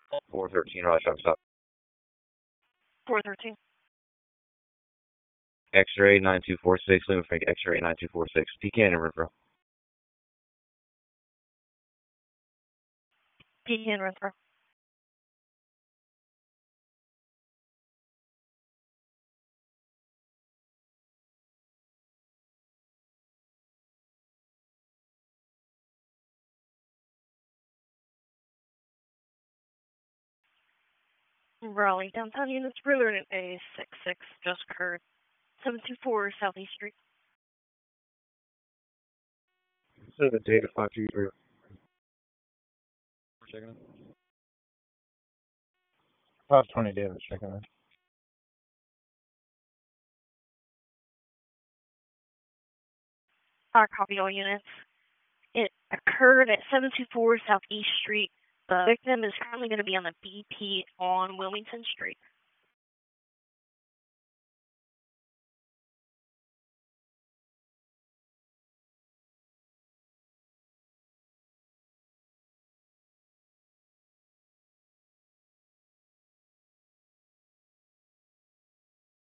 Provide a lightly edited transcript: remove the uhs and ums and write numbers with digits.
413, right, stop. 413. X-ray 9246, Lima Frank, X-ray 9246. Pecan and Renfro. Pecan Renfro. Raleigh, downtown units, further in A66, just occurred. 724 Southeast Street. 7 data 523. Checking in. 520 Davis, checking in. Copy all units. It occurred at 724 Southeast Street. The victim is currently going to be on the BP on Wilmington Street.